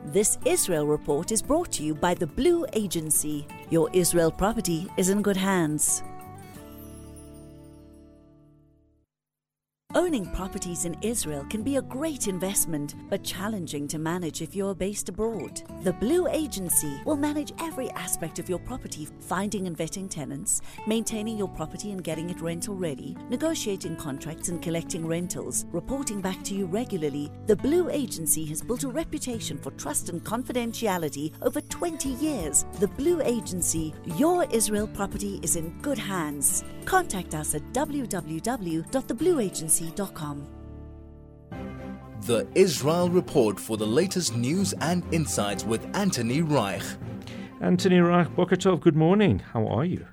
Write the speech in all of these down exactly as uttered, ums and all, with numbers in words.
This Israel Report is brought to you by the Blue Agency. Your Israel property is in good hands. Owning properties in Israel can be a great investment, but challenging to manage if you're based abroad. The Blue Agency will manage every aspect of your property, finding and vetting tenants, maintaining your property and getting it rental ready, negotiating contracts and collecting rentals, reporting back to you regularly. The Blue Agency has built a reputation for trust and confidentiality over twenty years. The Blue Agency, your Israel property is in good hands. Contact us at w w w dot the blue agency dot com. The Israel Report for the latest news and insights with Anthony Reich. Anthony Reich, Boker Tov, good morning. How are you?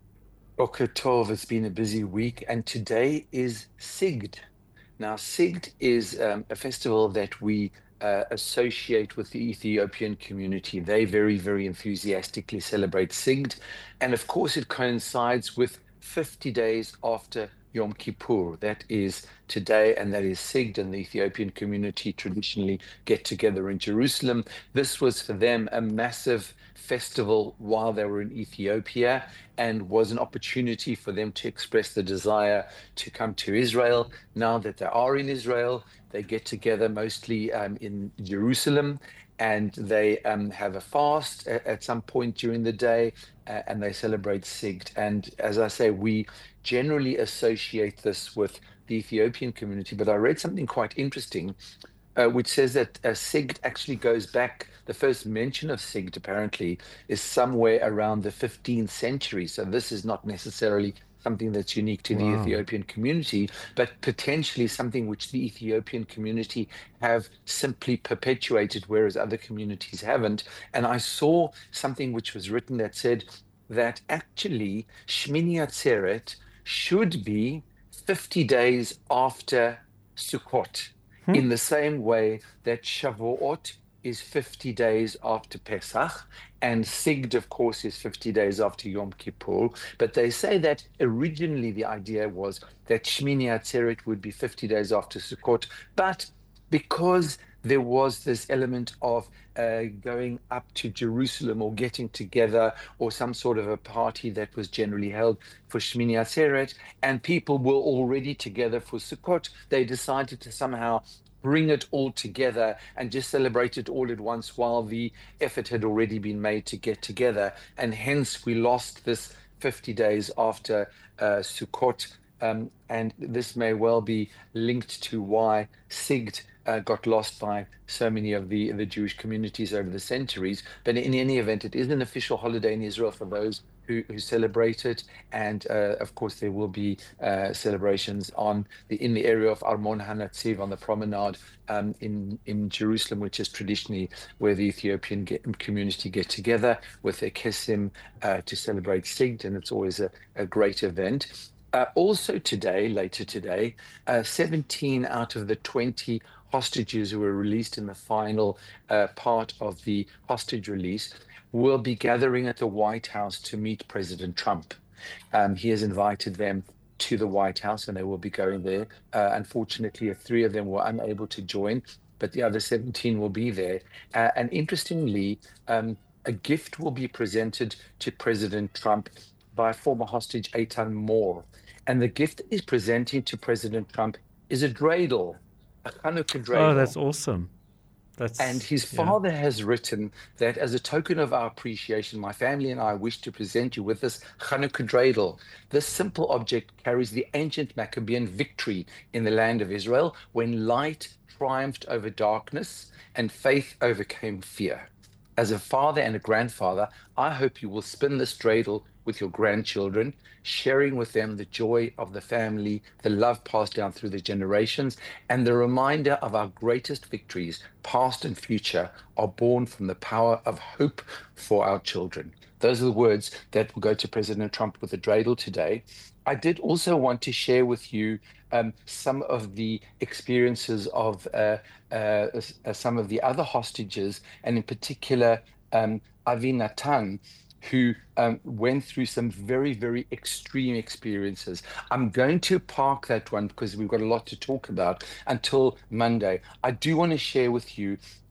Boker Tov, it's been a busy week, and today is Sigd. Now, Sigd is um, a festival that we uh, associate with the Ethiopian community. They very, very enthusiastically celebrate Sigd, and of course it coincides with fifty days after Yom Kippur. That is today, and that is Sigd, and the Ethiopian community traditionally get together in Jerusalem. This was for them a massive festival while they were in Ethiopia, and was an opportunity for them to express the desire to come to Israel. Now that they are in Israel, they get together mostly um, in Jerusalem, and they um, have a fast at, at some point during the day, uh, and they celebrate Sigd. And as I say, we generally associate this with the Ethiopian community, but I read something quite interesting, uh, which says that uh, Sigd actually goes back, the first mention of Sigd apparently is somewhere around the fifteenth century. So this is not necessarily something that's unique to Wow. the Ethiopian community, but potentially something which the Ethiopian community have simply perpetuated, whereas other communities haven't. And I saw something which was written that said that actually Shmini Atzeret should be fifty days after Sukkot, Hmm. in the same way that Shavuot is fifty days after Pesach, and Sigd, of course, is fifty days after Yom Kippur. But they say that originally the idea was that Shmini Atzeret would be fifty days after Sukkot, but because there was this element of uh, going up to Jerusalem or getting together, or some sort of a party that was generally held for Shmini Atzeret, and people were already together for Sukkot, they decided to somehow bring it all together and just celebrate it all at once, while the effort had already been made to get together. And hence we lost this fifty days after uh, Sukkot. Um, and this may well be linked to why Sigd uh, got lost by so many of the, the Jewish communities over the centuries. But in any event, it is an official holiday in Israel for those who, who celebrate it. And uh, of course, there will be uh, celebrations on the in the area of Armon HaNatziv, on the promenade um, in, in Jerusalem, which is traditionally where the Ethiopian get, community get together with their kesim uh, to celebrate Sigd. And it's always a, a great event. Uh, also today, later today, uh, seventeen out of the twenty hostages who were released in the final uh, part of the hostage release will be gathering at the White House to meet President Trump. Um, he has invited them to the White House, and they will be going there. Uh, unfortunately, three of them were unable to join, but the other seventeen will be there. Uh, and interestingly, um, a gift will be presented to President Trump by former hostage Eitan Moore. And the gift that he's presenting to President Trump is a dreidel, a Hanukkah dreidel. Oh, that's awesome. That's, and his yeah. father has written that as a token of our appreciation, my family and I wish to present you with this Hanukkah dreidel. This simple object carries the ancient Maccabean victory in the land of Israel, when light triumphed over darkness and faith overcame fear. As a father and a grandfather, I hope you will spin this dreidel with your grandchildren, sharing with them the joy of the family, the love passed down through the generations, and the reminder of our greatest victories, past and future, are born from the power of hope for our children. Those are the words that will go to President Trump with the dreidel today. I did also want to share with you um, some of the experiences of uh, uh, uh, some of the other hostages, and in particular, um, Avi Natan, who um, went through some very, very extreme experiences. I'm going to park that one because we've got a lot to talk about until Monday. I do want to share with you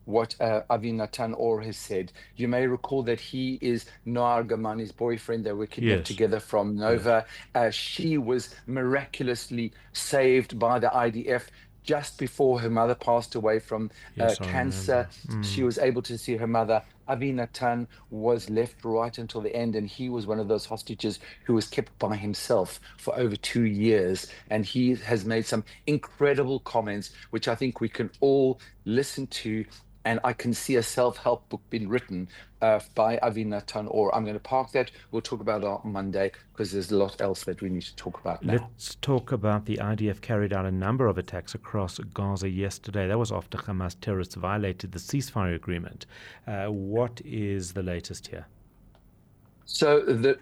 what uh, Avi Natan Or has said. You may recall that he is Noar Gamani's boyfriend. They were kidnapped Yes. together from Nova. Uh, she was miraculously saved by the I D F just before her mother passed away from uh, Yes, I cancer. remember. She was able to see her mother. Avi Natan was left right until the end, and he was one of those hostages who was kept by himself for over two years. And he has made some incredible comments, which I think we can all listen to. And I can see a self-help book being written uh, by Avi Natan Or. I'm going to park that. We'll talk about it on Monday because there's a lot else that we need to talk about now. Let's talk about the I D F carried out a number of attacks across Gaza yesterday. That was after Hamas terrorists violated the ceasefire agreement. Uh, what is the latest here? So the,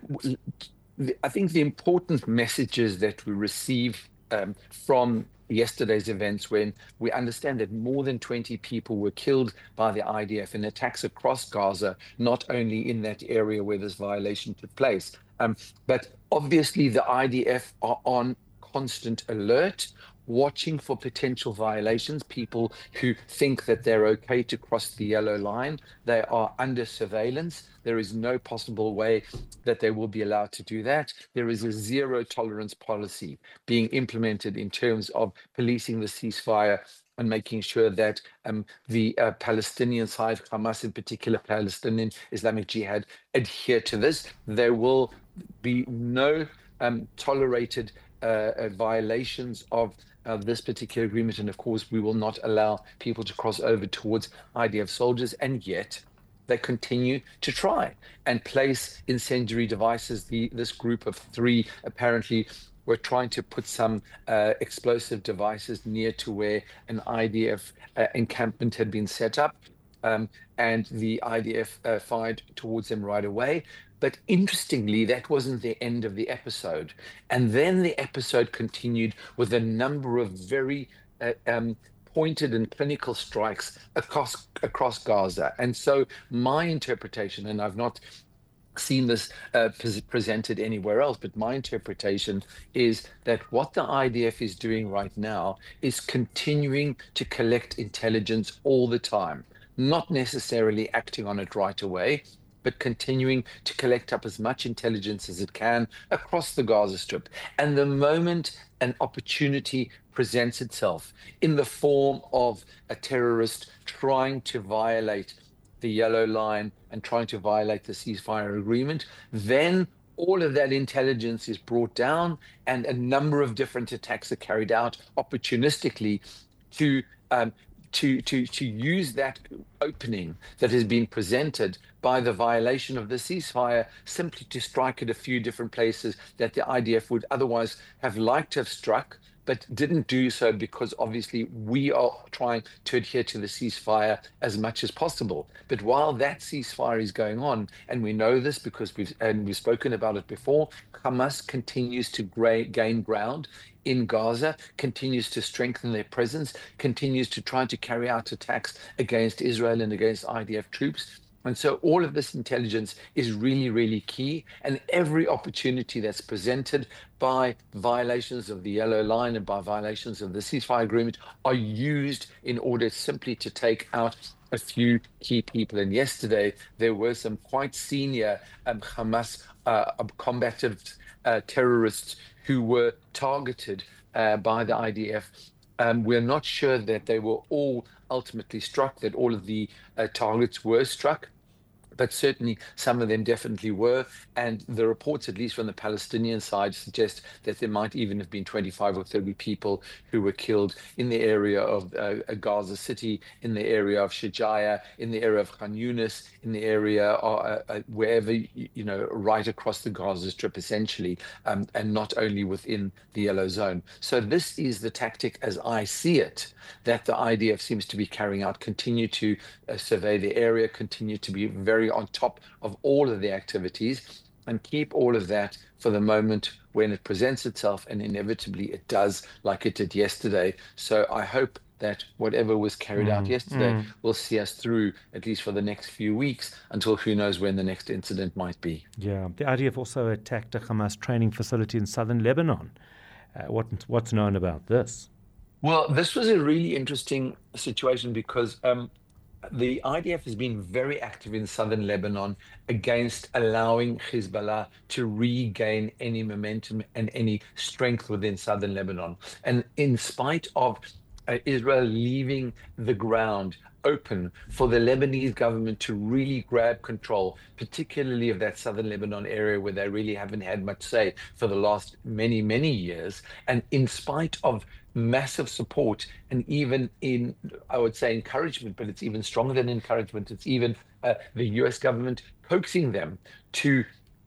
the I think the important messages that we receive um, from yesterday's events, when we understand that more than twenty people were killed by the I D F in attacks across Gaza, not only in that area where this violation took place, um, but obviously the I D F are on constant alert, watching for potential violations, people who think that they're okay to cross the yellow line. They are under surveillance. There is no possible way that they will be allowed to do that. There is a zero tolerance policy being implemented in terms of policing the ceasefire and making sure that um, the uh, Palestinian side, Hamas in particular, Palestinian Islamic Jihad, adhere to this. There will be no um, tolerated uh, uh, violations of Uh, this particular agreement, and of course we will not allow people to cross over towards I D F soldiers, and yet they continue to try and place incendiary devices. The this group of three apparently were trying to put some uh, explosive devices near to where an I D F uh, encampment had been set up, um, and the I D F uh, fired towards them right away. But interestingly, that wasn't the end of the episode. And then the episode continued with a number of very uh, um, pointed and clinical strikes across across Gaza. And so my interpretation, and I've not seen this uh, pre- presented anywhere else, but my interpretation is that what the I D F is doing right now is continuing to collect intelligence all the time, not necessarily acting on it right away, but continuing to collect up as much intelligence as it can across the Gaza Strip. And the moment an opportunity presents itself in the form of a terrorist trying to violate the yellow line and trying to violate the ceasefire agreement, then all of that intelligence is brought down and a number of different attacks are carried out opportunistically to um, to to to use that opening that has been presented by the violation of the ceasefire simply to strike at a few different places that the I D F would otherwise have liked to have struck, but didn't do so because obviously we are trying to adhere to the ceasefire as much as possible. But while that ceasefire is going on, and we know this because we've and we've spoken about it before, Hamas continues to gra- gain ground in Gaza, continues to strengthen their presence, continues to try to carry out attacks against Israel and against I D F troops. And so all of this intelligence is really, really key. And every opportunity that's presented by violations of the yellow line and by violations of the ceasefire agreement are used in order simply to take out a few key people. And yesterday, there were some quite senior um, Hamas uh, combative uh, terrorists who were targeted uh, by the I D F. Um, we're not sure that they were all ultimately struck, that all of the uh, targets were struck, but certainly some of them definitely were. And the reports, at least from the Palestinian side, suggest that there might even have been twenty-five or thirty people who were killed in the area of uh, Gaza City, in the area of Shijaya, in the area of Khan Yunis, in the area uh, uh, wherever, you know, right across the Gaza Strip, essentially, um, and not only within the Yellow Zone. So this is the tactic, as I see it, that the I D F seems to be carrying out, continue to uh, survey the area, continue to be very on top of all of the activities, and keep all of that for the moment when it presents itself, and inevitably it does, like it did yesterday. So I hope that whatever was carried mm, out yesterday mm. will see us through at least for the next few weeks, until who knows when the next incident might be. Yeah, the I D F also attacked a Hamas training facility in southern Lebanon. Uh, what, what's known about this? Well, this was a really interesting situation because um, the I D F has been very active in southern Lebanon against allowing Hezbollah to regain any momentum and any strength within southern Lebanon. And in spite of uh, Israel leaving the ground open for the Lebanese government to really grab control, particularly of that southern Lebanon area where they really haven't had much say for the last many, many years. And in spite of massive support and even in, I would say, encouragement, but it's even stronger than encouragement. It's even uh, the U S government coaxing them to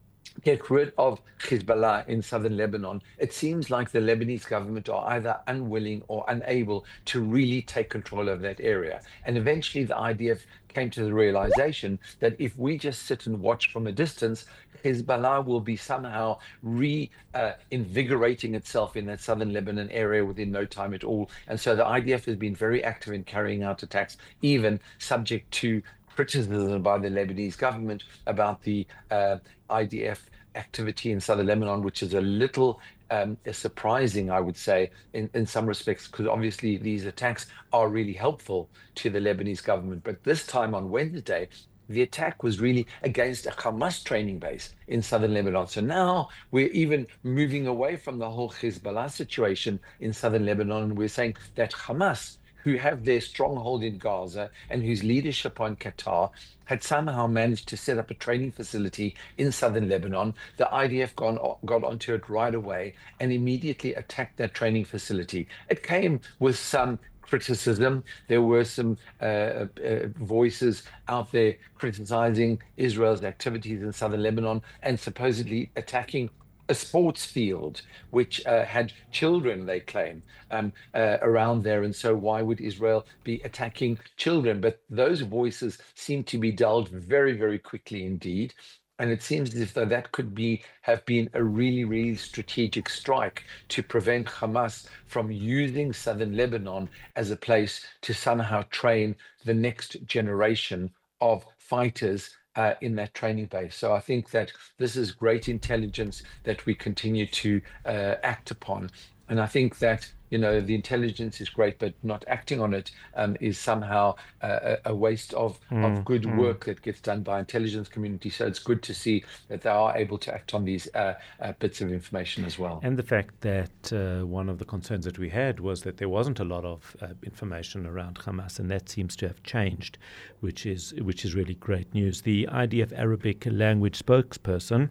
get rid of Hezbollah in southern Lebanon. It seems like the Lebanese government are either unwilling or unable to really take control of that area. And eventually the I D F came to the realization that if we just sit and watch from a distance, Hezbollah will be somehow re-invigorating uh, itself in that southern Lebanon area within no time at all. And so the I D F has been very active in carrying out attacks, even subject to criticism by the Lebanese government about the uh, I D F activity in southern Lebanon, which is a little um, surprising, I would say, in, in some respects, because obviously these attacks are really helpful to the Lebanese government. But this time on Wednesday, the attack was really against a Hamas training base in southern Lebanon. So now we're even moving away from the whole Hezbollah situation in southern Lebanon. And we're saying that Hamas, who have their stronghold in Gaza and whose leadership on Qatar, had somehow managed to set up a training facility in southern Lebanon. The I D F gone, got onto it right away and immediately attacked that training facility. It came with some criticism. There were some uh, uh, voices out there criticizing Israel's activities in southern Lebanon and supposedly attacking a sports field which uh, had children, they claim, um, uh, around there. And so why would Israel be attacking children? But those voices seem to be dulled very, very quickly indeed. And it seems as if though that could be have been a really, really strategic strike to prevent Hamas from using southern Lebanon as a place to somehow train the next generation of fighters Uh, in that training base. So I think that this is great intelligence that we continue to uh, act upon. And I think that, you know, the intelligence is great, but not acting on it um, is somehow uh, a waste of, mm, of good mm. work that gets done by intelligence community. So it's good to see that they are able to act on these uh, uh, bits of information as well. And the fact that uh, one of the concerns that we had was that there wasn't a lot of uh, information around Hamas, and that seems to have changed, which is which is really great news. The I D F Arabic language spokesperson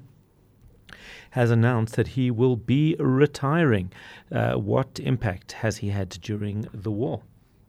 has announced that he will be retiring. Uh, what impact has he had during the war?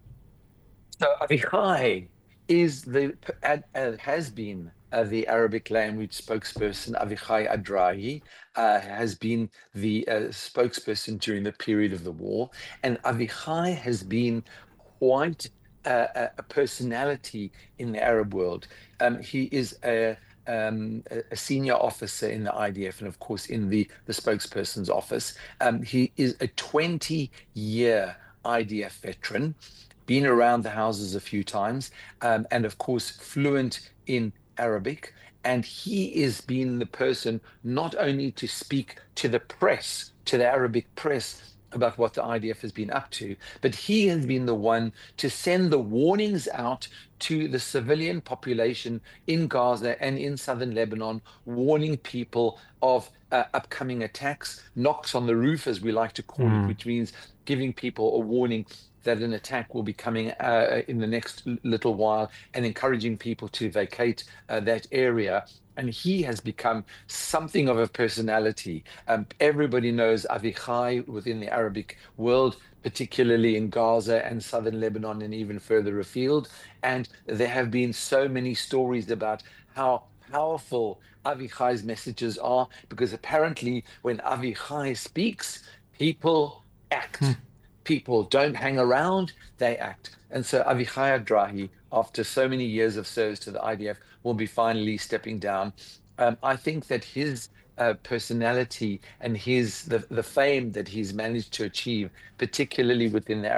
So Avichai is the uh, has been uh, the Arabic language spokesperson. Avichai Adrahi uh, has been the uh, spokesperson during the period of the war, and Avichai has been quite uh, a personality in the Arab world. Um, he is a Um, a senior officer in the I D F and, of course, in the, the spokesperson's office. Um, he is a twenty-year I D F veteran, been around the houses a few times, um, and, of course, fluent in Arabic. And he is being the person not only to speak to the press, to the Arabic press, about what the I D F has been up to, but he has been the one to send the warnings out to the civilian population in Gaza and in southern Lebanon, warning people of uh, upcoming attacks, knocks on the roof, as we like to call mm. it, which means giving people a warning that an attack will be coming uh, in the next little while, and encouraging people to vacate uh, that area. And he has become something of a personality. Um, everybody knows Avichai within the Arabic world, particularly in Gaza and southern Lebanon and even further afield. And there have been so many stories about how powerful Avichai's messages are, because apparently when Avichai speaks, people act. Hmm. People don't hang around, they act. And so Avichai Adrahi, after so many years of service to the I D F, will be finally stepping down. Um, I think that his uh, personality and his the, the fame that he's managed to achieve, particularly within the Arab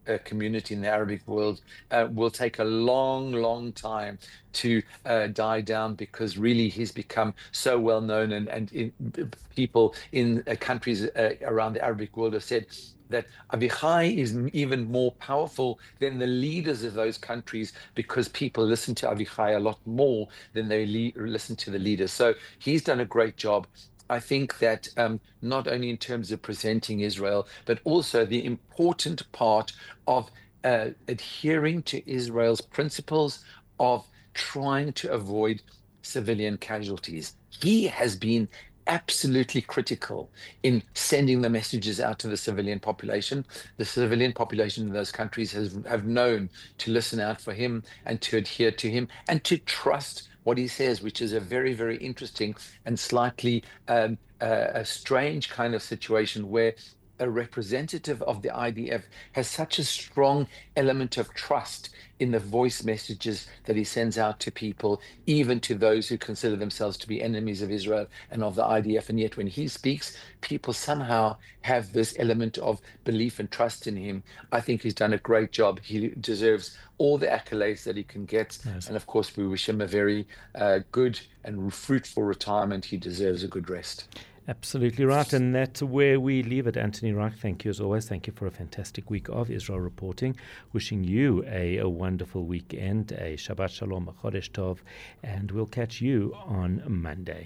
uh, community in the Arabic world uh, will take a long, long time to uh, die down, because really he's become so well known, and, and in, people in uh, countries uh, around the Arabic world have said that Avichai is even more powerful than the leaders of those countries, because people listen to Avichai a lot more than they le- listen to the leaders. So he's done a great job. I think that um, not only in terms of presenting Israel, but also the important part of uh, adhering to Israel's principles of trying to avoid civilian casualties. He has been absolutely critical in sending the messages out to the civilian population. The civilian population in those countries has have known to listen out for him and to adhere to him and to trust what he says, which is a very, very interesting and slightly um, uh, a strange kind of situation where a representative of the I D F has such a strong element of trust in the voice messages that he sends out to people, even to those who consider themselves to be enemies of Israel and of the I D F. And yet when he speaks, people somehow have this element of belief and trust in him. I think he's done a great job. He deserves all the accolades that he can get. Yes. And of course, we wish him a very uh, good and fruitful retirement. He deserves a good rest. Absolutely right, and that's where we leave it. Anthony Reich, thank you as always. Thank you for a fantastic week of Israel reporting. Wishing you a, a wonderful weekend, a Shabbat Shalom, a Chodesh Tov, and we'll catch you on Monday.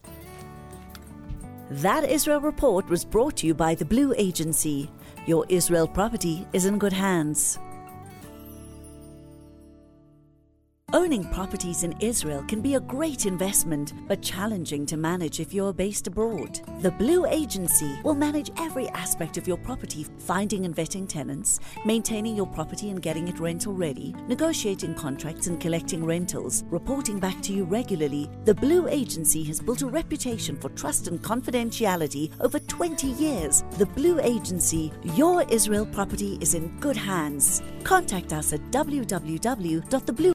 That Israel Report was brought to you by the Blue Agency. Your Israel property is in good hands. Owning properties in Israel can be a great investment, but challenging to manage if you're based abroad. The Blue Agency will manage every aspect of your property, finding and vetting tenants, maintaining your property and getting it rental ready, negotiating contracts and collecting rentals, reporting back to you regularly. The Blue Agency has built a reputation for trust and confidentiality over twenty years. The Blue Agency, your Israel property is in good hands. Contact us at w w w dot the blue